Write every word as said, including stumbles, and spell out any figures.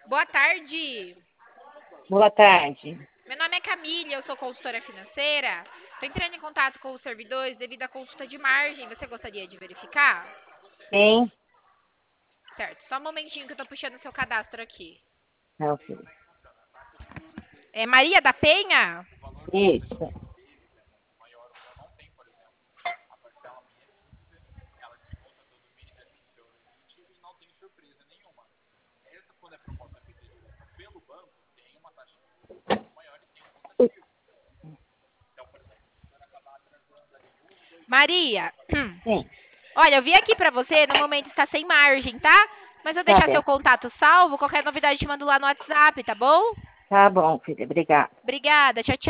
Boa tarde. Boa tarde. Meu nome é Camille, eu sou consultora financeira. Estou entrando em contato com os servidores devido à consulta de margem. Você gostaria de verificar? Sim, Certo, só um momentinho que eu estou puxando o seu cadastro aqui. é ok. É Maria da Penha? Isso. Maria, Sim, olha, eu vi aqui pra você, no momento está sem margem, tá? Mas eu vou tá deixar seu bem. contato salvo, qualquer novidade te mando lá no WhatsApp, tá bom? Tá bom, filha. Obrigada. Obrigada, tchau, tchau.